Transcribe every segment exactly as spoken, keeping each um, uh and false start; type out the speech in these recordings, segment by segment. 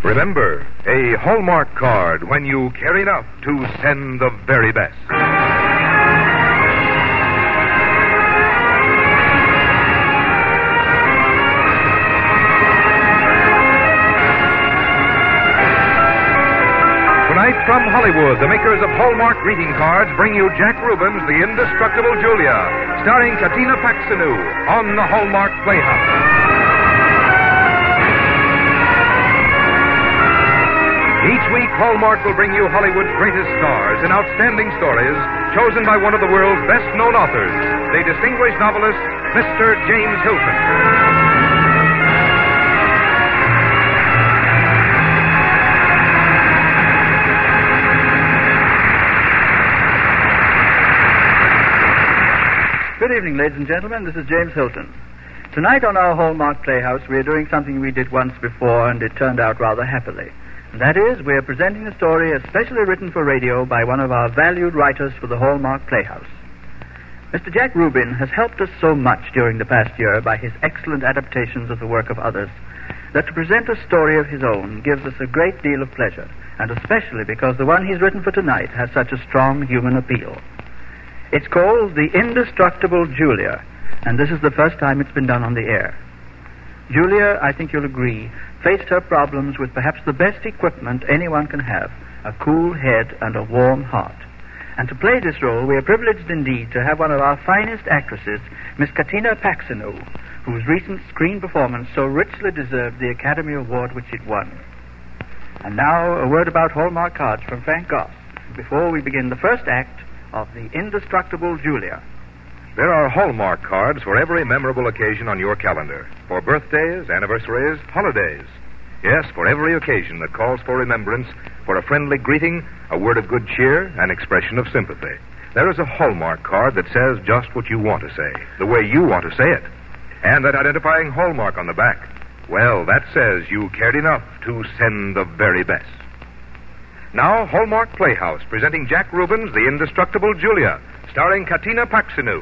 Remember, a Hallmark card when you care enough to send the very best. Tonight from Hollywood, the makers of Hallmark greeting cards bring you Jack Rubin's The Indestructible Julia, starring Katina Paxinou on the Hallmark Playhouse. Each week, Hallmark will bring you Hollywood's greatest stars in outstanding stories chosen by one of the world's best-known authors, the distinguished novelist, Mister James Hilton. Good evening, ladies and gentlemen. This is James Hilton. Tonight on our Hallmark Playhouse, we are doing something we did once before, and it turned out rather happily. And that is, we are presenting a story especially written for radio by one of our valued writers for the Hallmark Playhouse. Mister Jack Rubin has helped us so much during the past year by his excellent adaptations of the work of others that to present a story of his own gives us a great deal of pleasure, and especially because the one he's written for tonight has such a strong human appeal. It's called The Indestructible Julia, and this is the first time it's been done on the air. Julia, I think you'll agree, faced her problems with perhaps the best equipment anyone can have, a cool head and a warm heart. And to play this role, we are privileged indeed to have one of our finest actresses, Miss Katina Paxinou, whose recent screen performance so richly deserved the Academy Award which it won. And now, a word about Hallmark cards from Frank Goss, before we begin the first act of The Indestructible Julia. There are Hallmark cards for every memorable occasion on your calendar. For birthdays, anniversaries, holidays. Yes, for every occasion that calls for remembrance, for a friendly greeting, a word of good cheer, an expression of sympathy. There is a Hallmark card that says just what you want to say, the way you want to say it. And that identifying Hallmark on the back, well, that says you cared enough to send the very best. Now, Hallmark Playhouse, presenting Jack Rubin's The Indestructible Julia, starring Katina Paxinou.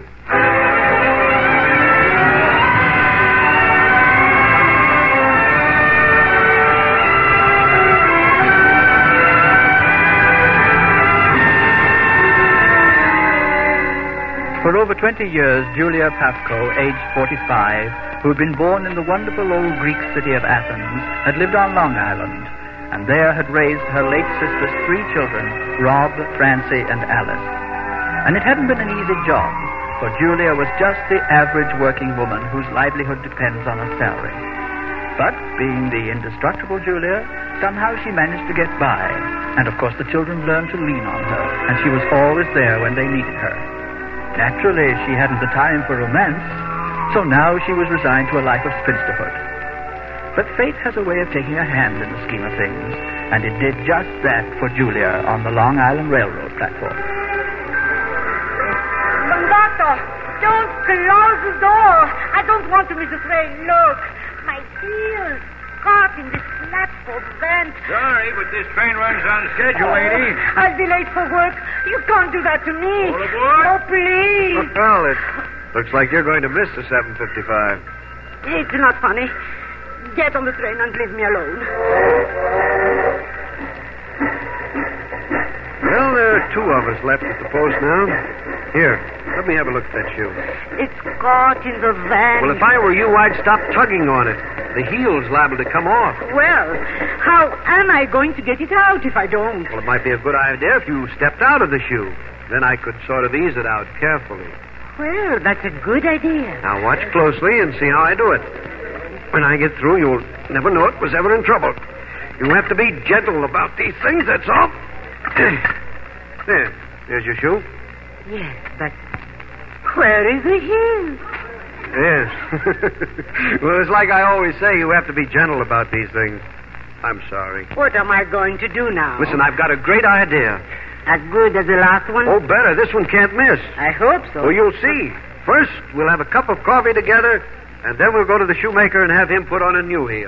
For over twenty years, Julia Pafko, aged forty-five, who had been born in the wonderful old Greek city of Athens, had lived on Long Island, and there had raised her late sister's three children, Rob, Francie, and Alice. And it hadn't been an easy job, for Julia was just the average working woman whose livelihood depends on her salary. But, being the indestructible Julia, somehow she managed to get by. And, of course, the children learned to lean on her, and she was always there when they needed her. Naturally, she hadn't the time for romance, so now she was resigned to a life of spinsterhood. But fate has a way of taking a hand in the scheme of things, and it did just that for Julia on the Long Island Railroad platform. Conductor, don't close the door. I don't want to miss the train. Look, my heels caught in this platform vent. Sorry, but this train runs on schedule, lady. I'll be late for work. You can't do that to me. All aboard? Oh, please. Well, it looks like you're going to miss the seven fifty-five. It's not funny. Get on the train and leave me alone. Well, there are two of us left at the post now. Here, let me have a look at that shoe. It's caught in the van. Well, if I were you, I'd stop tugging on it. The heel's liable to come off. Well, how am I going to get it out if I don't? Well, it might be a good idea if you stepped out of the shoe. Then I could sort of ease it out carefully. Well, that's a good idea. Now, watch closely and see how I do it. When I get through, you'll never know it was ever in trouble. You have to be gentle about these things, that's all. There, there's your shoe. Yes, but where is the heel? Yes. Well, it's like I always say, you have to be gentle about these things. I'm sorry. What am I going to do now? Listen, I've got a great idea. As good as the last one? Oh, better. This one can't miss. I hope so. Well, you'll see. First, we'll have a cup of coffee together, and then we'll go to the shoemaker and have him put on a new heel.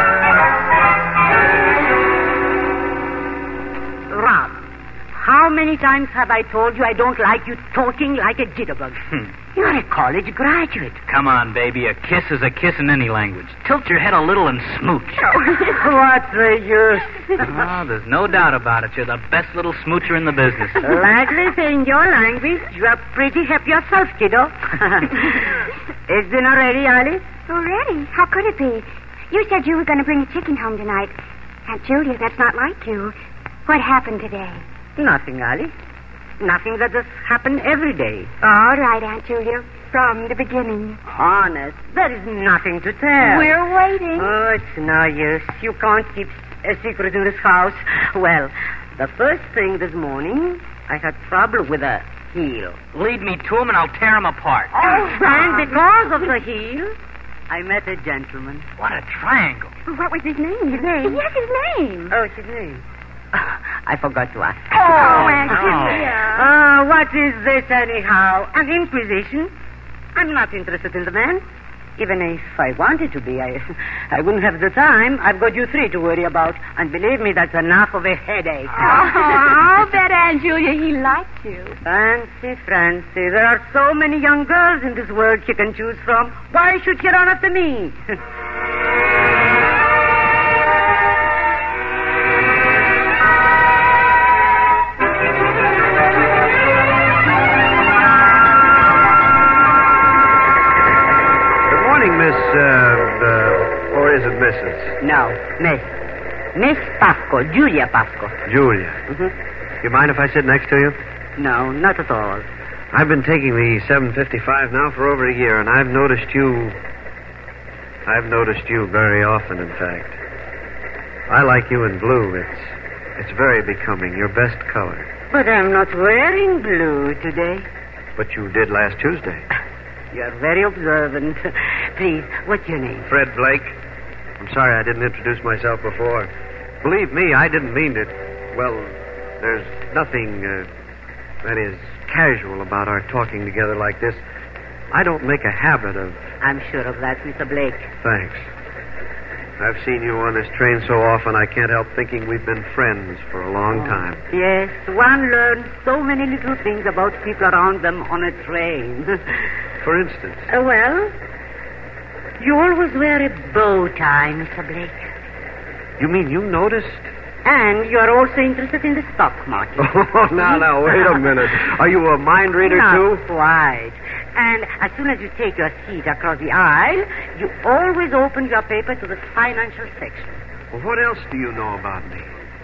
Rob, how many many times have I told you I don't like you talking like a jitterbug? Hmm. You're a college graduate. Come on, baby. A kiss is a kiss in any language. Tilt your head a little and smooch. What's the use? Oh, there's no doubt about it. You're the best little smoocher in the business. Badly saying your language. You are pretty happy yourself, kiddo. Is dinner ready, Alice? Already? How could it be? You said you were going to bring a chicken home tonight. Aunt Julia, that's not like you. What happened today? Nothing, Alice. Nothing that does happen every day. All right, Aunt Julia. From the beginning. Honest, there is nothing to tell. We're waiting. Oh, it's no use. You can't keep a secret in this house. Well, the first thing this morning, I had trouble with a heel. Lead me to him and I'll tear him apart. Oh, and because of the heel, I met a gentleman. What a triangle. What was his name? His name? Yes, his name. Oh, his name? I forgot to ask. Oh, Aunt Julia. Uh, what is this, anyhow? An inquisition? I'm not interested in the man. Even if I wanted to be, I, I wouldn't have the time. I've got you three to worry about. And believe me, that's enough of a headache. Oh, I'll bet Aunt Julia he liked you. Fancy, Francie. There are so many young girls in this world she can choose from. Why should she run after me? Miss, uh, uh, or is it Missus? No, Miss. Miss Pasco, Julia Pasco. Julia. Mm-hmm. You mind if I sit next to you? No, not at all. I've been taking the seven fifty-five now for over a year, and I've noticed you... I've noticed you very often, in fact. I like you in blue. It's, it's very becoming, your best color. But I'm not wearing blue today. But you did last Tuesday. You're very observant. Please, what's your name? Fred Blake. I'm sorry I didn't introduce myself before. Believe me, I didn't mean it. Well, there's nothing, uh, that is, casual about our talking together like this. I don't make a habit of... I'm sure of that, Mister Blake. Thanks. I've seen you on this train so often I can't help thinking we've been friends for a long Oh. time. Yes, one learns so many little things about people around them on a train. For instance? Uh, well, you always wear a bow tie, Mister Blake. You mean you noticed? And you are also interested in the stock market. Oh, now, now, wait a minute. Are you a mind reader, Not too? quite. And as soon as you take your seat across the aisle, you always open your paper to the financial section. Well, what else do you know about me?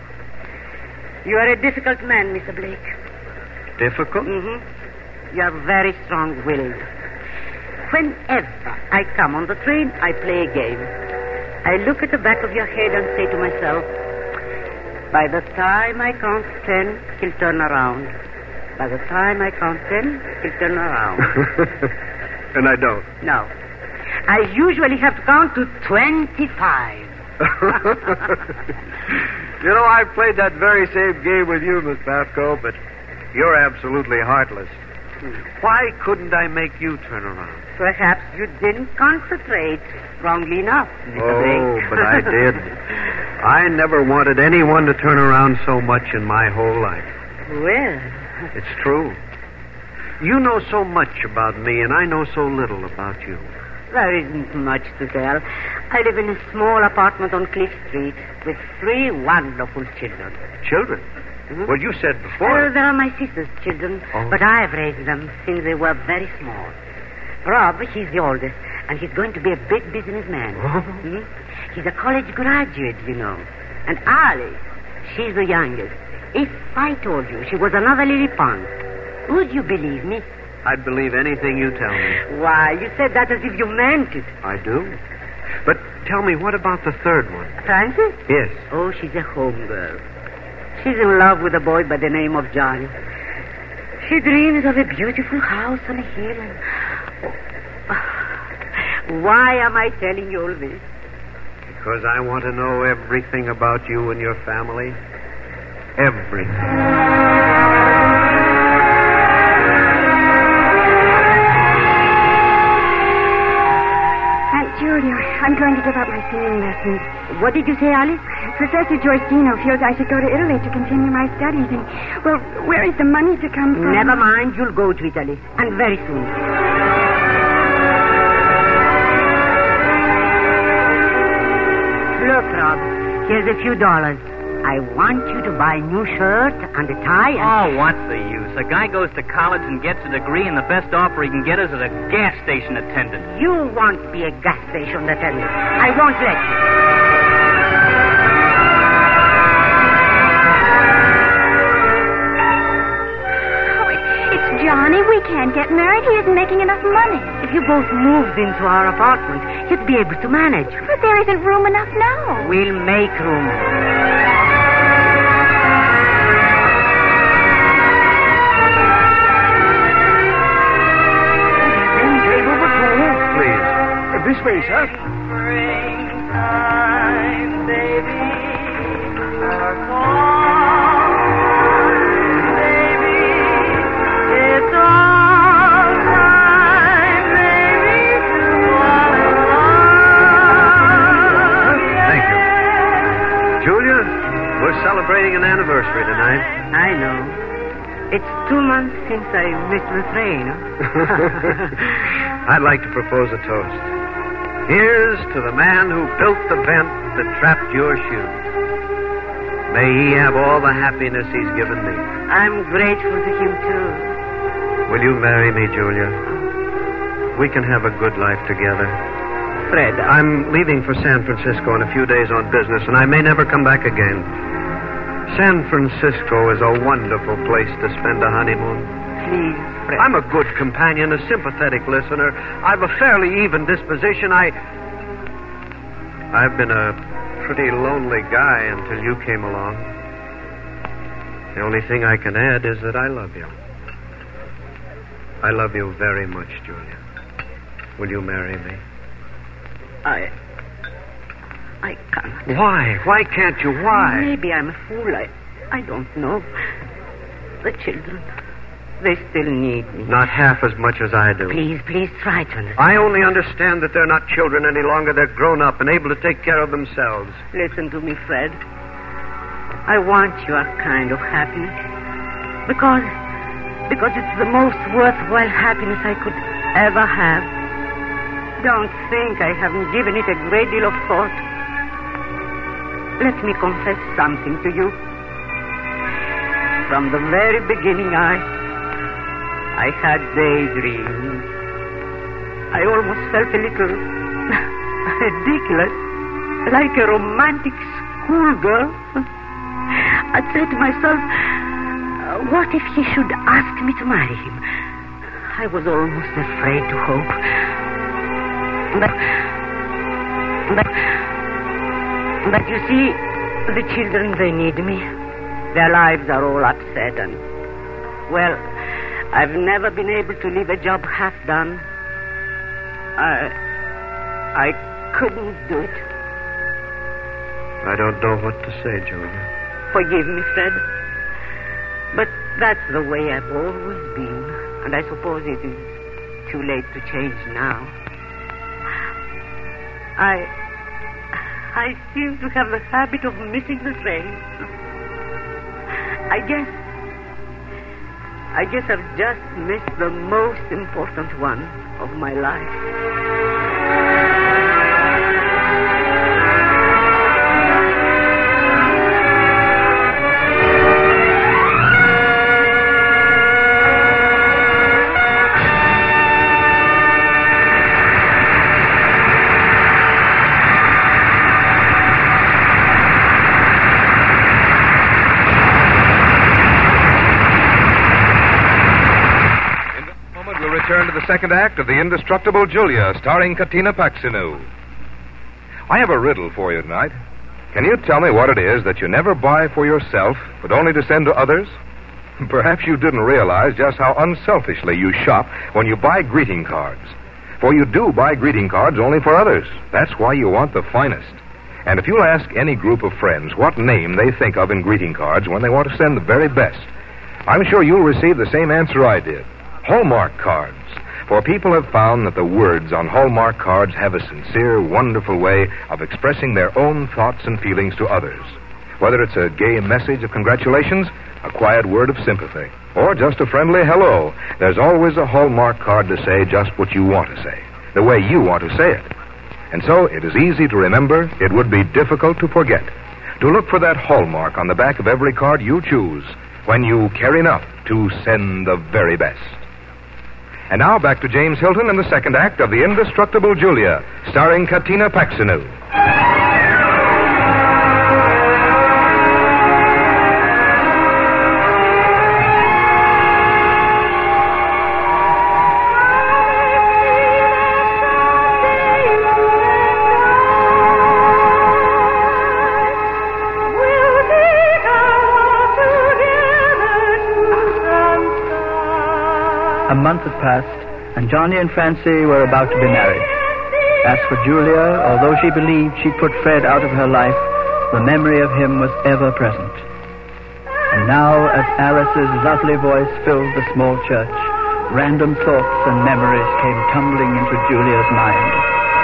You are a difficult man, Mister Blake. Difficult? Mm-hmm. You are very strong-willed. Whenever I come on the train, I play a game. I look at the back of your head and say to myself, by the time I count ten, he'll turn around. By the time I count ten, he'll turn around. And I don't. No. I usually have to count to twenty-five. You know, I've played that very same game with you, Miss Pasco, but you're absolutely heartless. Why couldn't I make you turn around? Perhaps you didn't concentrate strongly enough, Mister Oh, Blake. but I did. I never wanted anyone to turn around so much in my whole life. Well, It's true. You know so much about me, and I know so little about you. there isn't much to tell. I live in a small apartment on Cliff Street with three wonderful children. Children? Mhm. Well, you said Uh, before. they are my sister's children, Oh. but I've raised them since they were very small. Rob, he's the oldest, and he's going to be a big businessman. Oh. Mhm. He's a college graduate, you know. And Alice, she's the youngest. If I told you she was another Lily Pond, would you believe me? I'd believe anything you tell me. Why, you said that as if you meant it. I do. But tell me, what about the third one? Frances? Yes. Oh, she's a home girl. She's in love with a boy by the name of John. She dreams of a beautiful house on a hill. And... Oh. Why am I telling you all this? Because I want to know everything about you and your family. Everything. Aunt Julia, I'm going to give up my singing lessons. What did you say, Alice? Professor Giordino feels I should go to Italy to continue my studies. And, well, where is the money to come from? Never mind. You'll go to Italy. And very soon. Look, Rob. Here's a few dollars. I want you to buy a new shirt and a tie and... Oh, what's the use? A guy goes to college and gets a degree, and the best offer he can get is as a gas station attendant. You won't be a gas station attendant. I won't let you. Oh, it's Johnny. We can't get married. He isn't making enough money. If you both moved into our apartment, you'd be able to manage. But there isn't room enough now. We'll make room. This way, sir. Springtime, baby, our baby, it's all right, baby, Thank you. Julia, we're celebrating an anniversary tonight. I know. It's two months since I missed the train. I'd like to propose a toast. Here's to the man who built the vent that trapped your shoes. May he have all the happiness he's given me. I'm grateful to him, too. Will you marry me, Julia? We can have a good life together. Fred, I'm leaving for San Francisco in a few days on business, and I may never come back again. San Francisco is a wonderful place to spend a honeymoon. Please, Fred. I'm a good companion, a sympathetic listener. I've a fairly even disposition. I... I've been a pretty lonely guy until you came along. The only thing I can add is that I love you. I love you very much, Julia. Will you marry me? I... I can't. Why? Why can't you? Why? Maybe I'm a fool. I... I don't know. The children... They still need me. Not half as much as I do. Please, please try to understand. I only understand that they're not children any longer. They're grown up and able to take care of themselves. Listen to me, Fred. I want your kind of happiness. Because... Because it's the most worthwhile happiness I could ever have. Don't think I haven't given it a great deal of thought. Let me confess something to you. From the very beginning, I... I had daydreams. I almost felt a little ridiculous, like a romantic schoolgirl. I'd say to myself, what if he should ask me to marry him? I was almost afraid to hope. But, but, but you see, the children, they need me. Their lives are all upset and, well... I've never been able to leave a job half done. I... I couldn't do it. I don't know what to say, Julia. Forgive me, Fred. But that's the way I've always been. And I suppose it is too late to change now. I... I seem to have the habit of missing the train. I guess... I guess I've just missed the most important one of my life. Return to the second act of The Indestructible Julia, starring Katina Paxinou. I have a riddle for you tonight. Can you tell me what it is that you never buy for yourself, but only to send to others? Perhaps you didn't realize just how unselfishly you shop when you buy greeting cards. For you do buy greeting cards only for others. That's why you want the finest. And if you'll ask any group of friends what name they think of in greeting cards when they want to send the very best, I'm sure you'll receive the same answer I did. Hallmark cards. For people have found that the words on Hallmark cards have a sincere, wonderful way of expressing their own thoughts and feelings to others. Whether it's a gay message of congratulations, a quiet word of sympathy, or just a friendly hello, there's always a Hallmark card to say just what you want to say, the way you want to say it. And so it is easy to remember, it would be difficult to forget. To look for that hallmark on the back of every card you choose when you care enough to send the very best. And now back to James Hilton in the second act of The Indestructible Julia, starring Katina Paxinou. A month had passed, and Johnny and Francie were about to be married. As for Julia, although she believed she'd put Fred out of her life, the memory of him was ever present. And now, as Alice's lovely voice filled the small church, random thoughts and memories came tumbling into Julia's mind.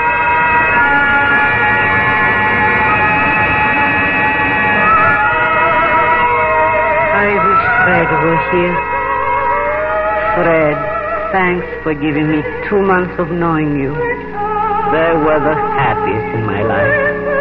I wish Fred were here. Fred, thanks for giving me two months of knowing you. They were the happiest in my life.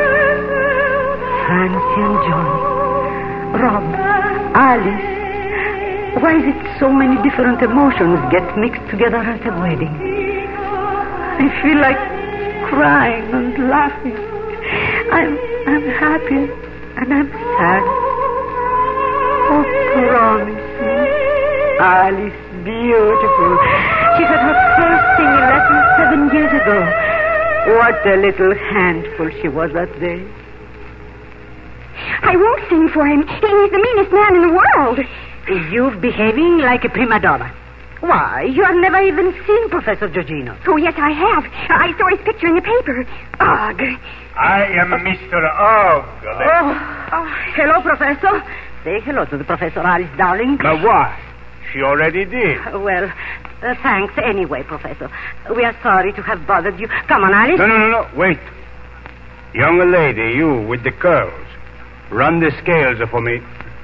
Francie and Johnny, Rob, Alice. Why is it so many different emotions get mixed together at a wedding? I feel like crying and laughing. I'm, I'm happy and I'm sad. Oh, promise me. Alice, beautiful. She had her first singing lesson seven years ago. What a little handful she was that day. I won't sing for him. He's the meanest man in the world. You're behaving like a prima donna. Why, you have never even seen Professor Giorgino. Oh, yes, I have. I saw his picture in the paper. Ugh. I am Mister Ogg. Oh, oh, hello, Professor. Say hello to the Professor, Alice, darling. But why? She already did. Uh, well, uh, thanks anyway, Professor. We are sorry to have bothered you. Come on, Alice. No, no, no, no. Wait. Young lady, you with the curls. Run the scales for me.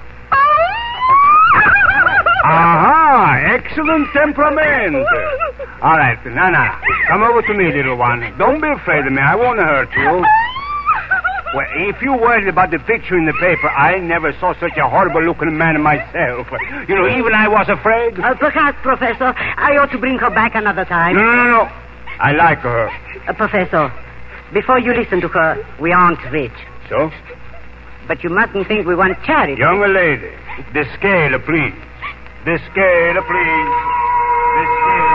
Aha! Excellent temperament. All right, Nana, come over to me, little one. Don't be afraid of me. I won't hurt you. Well, if you're worried about the picture in the paper, I never saw such a horrible-looking man myself. You know, even I was afraid. Uh, perhaps, Professor, I ought to bring her back another time. No, no, no, no. I like her. Uh, Professor, before you listen to her, we aren't rich. So? But you mustn't think we want charity. Young lady, the scale, please. The scale, please. The scale.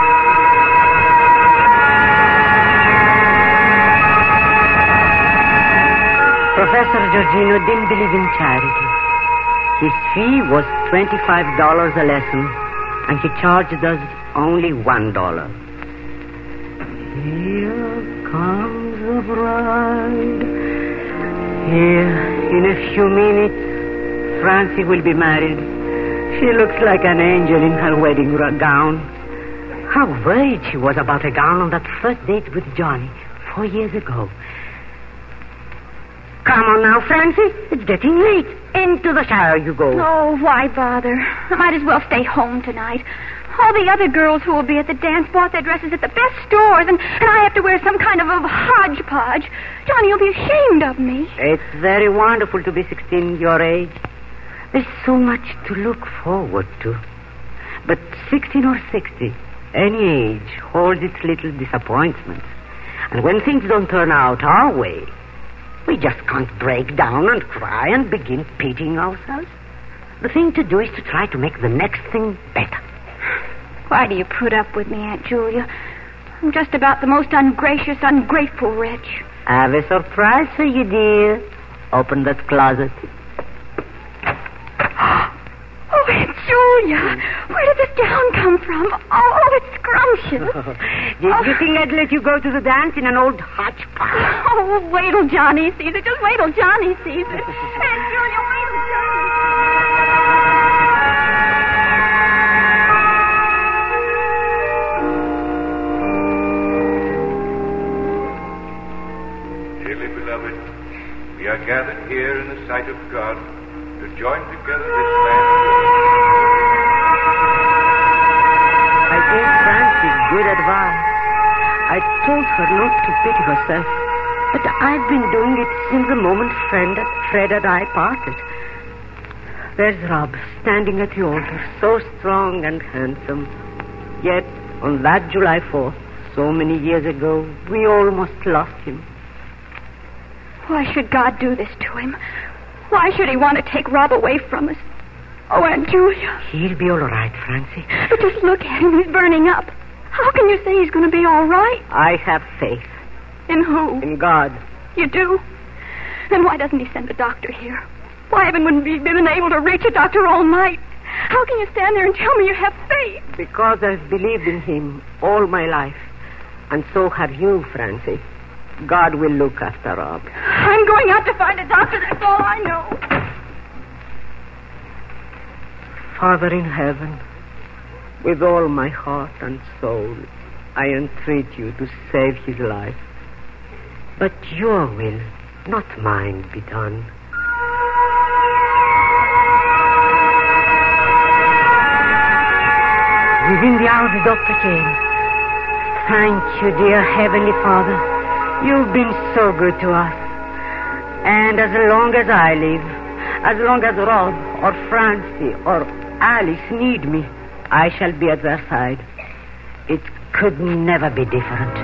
Professor Giorgino didn't believe in charity. His fee was twenty-five dollars a lesson, and he charged us only one dollar. Here comes the bride. Here, in a few minutes, Francie will be married. She looks like an angel in her wedding gown. How worried she was about a gown on that first date with Johnny four years ago. Come on now, Francie. It's getting late. Into the shower you go. Oh, why bother? I might as well stay home tonight. All the other girls who will be at the dance bought their dresses at the best stores, and, and I have to wear some kind of a hodgepodge. Johnny will be ashamed of me. It's very wonderful to be sixteen your age. There's so much to look forward to. But sixteen or sixty, any age holds its little disappointments. And when things don't turn out our way, we just can't break down and cry and begin pitying ourselves. The thing to do is to try to make the next thing better. Why do you put up with me, Aunt Julia? I'm just about the most ungracious, ungrateful wretch. I have a surprise for you, dear. Open that closet. Oh, Aunt Julia, where did this gown come from? Oh, it's scrumptious. Did you think I'd let you go to the dance in an old hodgepodge? Oh, wait till Johnny sees it. Just wait till Johnny sees it. Aunt Julia, wait till Johnny... Dearly beloved, we are gathered here in the sight of God to join together this man. I gave Francie good advice. I told her not to pity herself. But I've been doing it since the moment Fred, Fred and I parted. There's Rob standing at the altar, so strong and handsome. Yet, on that July fourth, so many years ago, we almost lost him. Why should God do this to him? Why should he want to take Rob away from us? Oh, Aunt Julia. He'll be all right, Francie. But just look at him. He's burning up. How can you say he's going to be all right? I have faith. In who? In God. You do? Then why doesn't he send a doctor here? Why haven't we been able to reach a doctor all night? How can you stand there and tell me you have faith? Because I've believed in him all my life. And so have you, Francie. God will look after Rob. I'm going out to find a doctor, that's all I know. Father in heaven, with all my heart and soul, I entreat you to save his life. But your will, not mine, be done. Within the hour the doctor came. Thank you, dear Heavenly Father. You've been so good to us. And as long as I live, as long as Rob or Francie or Alice need me, I shall be at their side. It could never be different.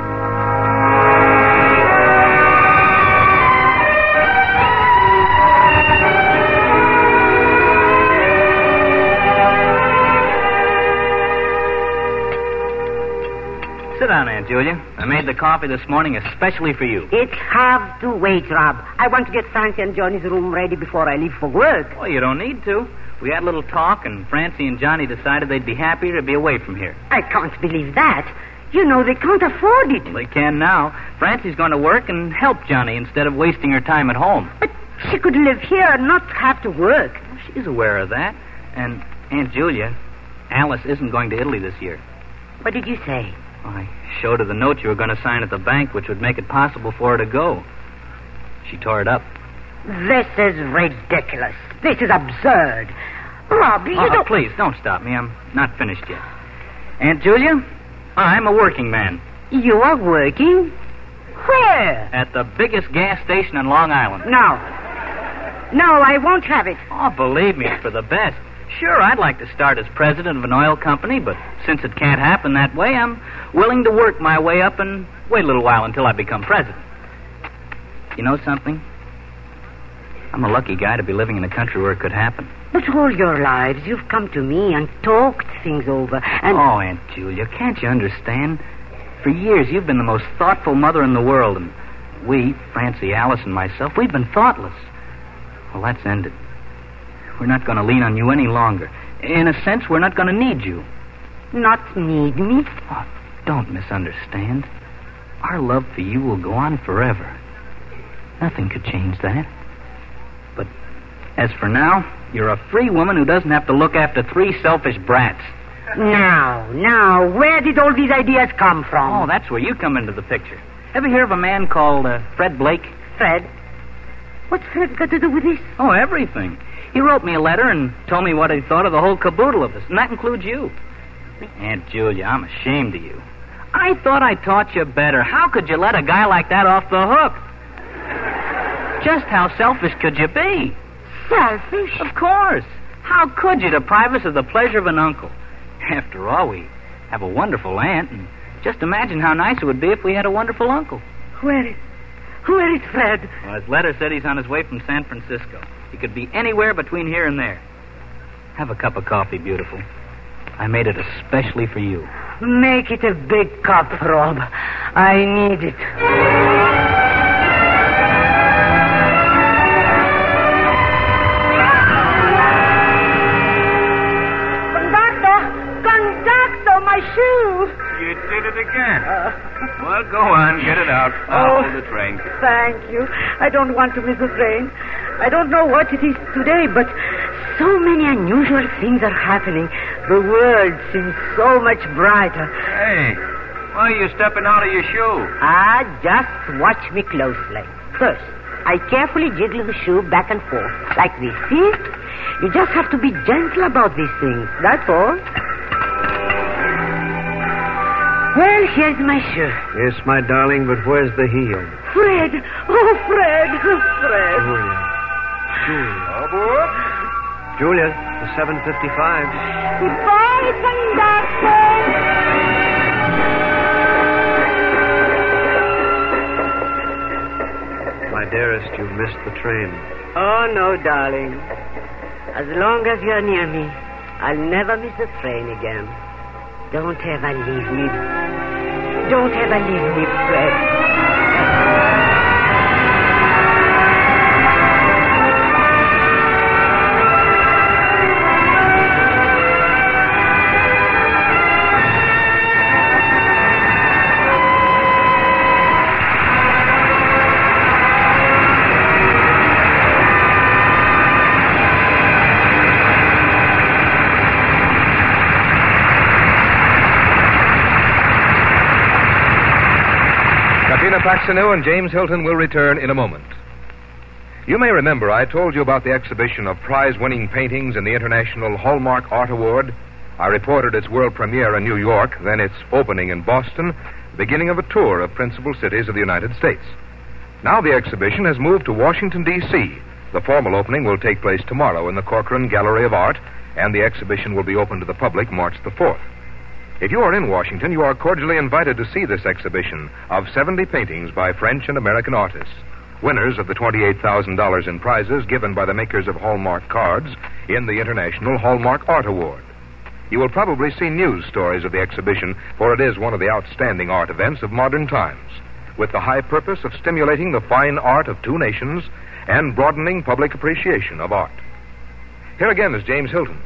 Sit down, Aunt Julia. I made the coffee this morning especially for you. It have to wait, Rob. I want to get Francie and Johnny's room ready before I leave for work. Well, you don't need to. We had a little talk, and Francie and Johnny decided they'd be happier to be away from here. I can't believe that. You know they can't afford it. Well, they can now. Francie's going to work and help Johnny instead of wasting her time at home. But she could live here and not have to work. Well, she's aware of that. And Aunt Julia, Alice isn't going to Italy this year. What did you say? I showed her the note you were going to sign at the bank, which would make it possible for her to go. She tore it up. This is ridiculous. This is absurd. Rob, you oh, don't... Please, don't stop me. I'm not finished yet. Aunt Julia, I'm a working man. You are working? Where? At the biggest gas station in Long Island. No. No, I won't have it. Oh, believe me, it's for the best. Sure, I'd like to start as president of an oil company, but since it can't happen that way, I'm willing to work my way up and wait a little while until I become president. You know something? I'm a lucky guy to be living in a country where it could happen. But all your lives, you've come to me and talked things over, and... Oh, Aunt Julia, can't you understand? For years, you've been the most thoughtful mother in the world, and we, Francie, Alice, and myself, we've been thoughtless. Well, that's ended. We're not going to lean on you any longer. In a sense, we're not going to need you. Not need me? Oh, don't misunderstand. Our love for you will go on forever. Nothing could change that. But as for now, you're a free woman who doesn't have to look after three selfish brats. Now, now, where did all these ideas come from? Oh, that's where you come into the picture. Ever hear of a man called uh, Fred Blake? Fred? What's Fred got to do with this? Oh, everything. He wrote me a letter and told me what he thought of the whole caboodle of us, and that includes you. Aunt Julia, I'm ashamed of you. I thought I taught you better. How could you let a guy like that off the hook? Just how selfish could you be? Selfish? Of course. How could you deprive us of the pleasure of an uncle? After all, we have a wonderful aunt, and just imagine how nice it would be if we had a wonderful uncle. Where is... Where is Fred? Well, his letter said he's on his way from San Francisco. He could be anywhere between here and there. Have a cup of coffee, beautiful. I made it especially for you. Make it a big cup, Rob. I need it. Conductor! Conductor, my shoe! You did it again. Uh, well, go on, get it out. I'll oh, hold the train. Thank you. I don't want to miss the train. I don't know what it is today, but so many unusual things are happening. The world seems so much brighter. Hey, Why are you stepping out of your shoe? Ah, just watch me closely. First, I carefully jiggle the shoe back and forth, like this. See? You just have to be gentle about these things. That's all. Well, here's my shoe. Yes, my darling, but where's the heel? Fred! Oh, Fred! Fred! Julia. Julia. Aboard. Julia, the seven fifty-five. Goodbye, conductor. My dearest, you've missed the train. Oh, no, darling. As long as you're near me, I'll never miss the train again. Don't ever leave me. Don't ever leave me, Fred. Katina Paxinou and James Hilton will return in a moment. You may remember I told you about the exhibition of prize-winning paintings in the International Hallmark Art Award. I reported its world premiere in New York, then its opening in Boston, the beginning of a tour of principal cities of the United States. Now the exhibition has moved to Washington, D C The formal opening will take place tomorrow in the Corcoran Gallery of Art, and the exhibition will be open to the public March the fourth. If you are in Washington, you are cordially invited to see this exhibition of seventy paintings by French and American artists, winners of the twenty-eight thousand dollars in prizes given by the makers of Hallmark cards in the International Hallmark Art Award. You will probably see news stories of the exhibition, for it is one of the outstanding art events of modern times, with the high purpose of stimulating the fine art of two nations and broadening public appreciation of art. Here again is James Hilton.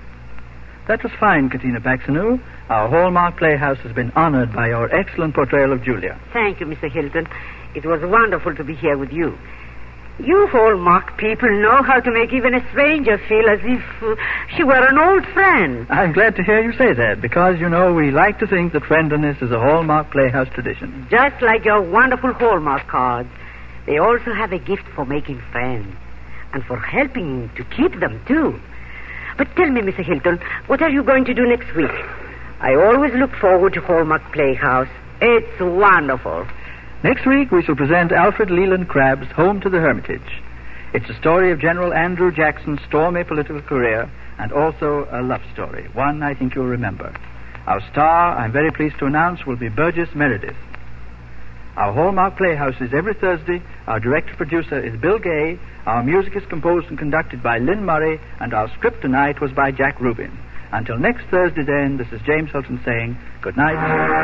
That was fine, Katina Paxinou. Our Hallmark Playhouse has been honored by your excellent portrayal of Julia. Thank you, Mister Hilton. It was wonderful to be here with you. You Hallmark people know how to make even a stranger feel as if uh, she were an old friend. I'm glad to hear you say that, because, you know, we like to think that friendliness is a Hallmark Playhouse tradition. Just like your wonderful Hallmark cards, they also have a gift for making friends and for helping to keep them, too. But tell me, Mister Hilton, what are you going to do next week? I always look forward to Hallmark Playhouse. It's wonderful. Next week, we shall present Alfred Leland Crabb's Home to the Hermitage. It's a story of General Andrew Jackson's stormy political career and also a love story, one I think you'll remember. Our star, I'm very pleased to announce, will be Burgess Meredith. Our Hallmark Playhouse is every Thursday. Our director-producer is Bill Gay. Our music is composed and conducted by Lynn Murray, and our script tonight was by Jack Rubin. Until next Thursday, then, this is James Hilton saying good night.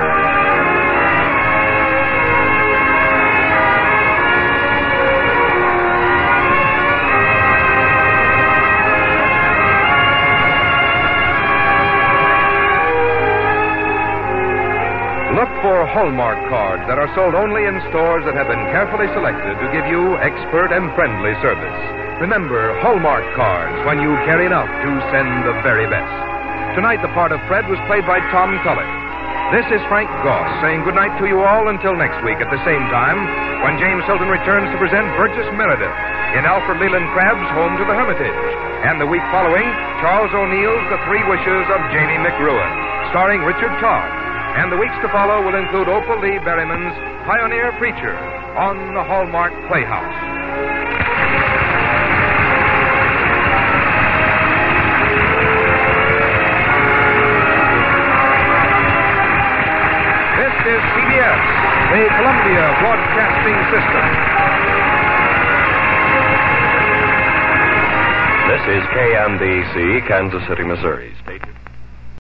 Look for Hallmark cards that are sold only in stores that have been carefully selected to give you expert and friendly service. Remember, Hallmark cards when you care enough to send the very best. Tonight, the part of Fred was played by Tom Cullen. This is Frank Goss saying goodnight to you all until next week at the same time when James Hilton returns to present Burgess Meredith in Alfred Leland Crabb's Home to the Hermitage. And the week following, Charles O'Neill's The Three Wishes of Janie McRuin, starring Richard Todd. And the weeks to follow will include Opal Lee Berryman's Pioneer Preacher on the Hallmark Playhouse. This is C B S, the Columbia Broadcasting System. This is K M B C, Kansas City, Missouri. Stay tuned.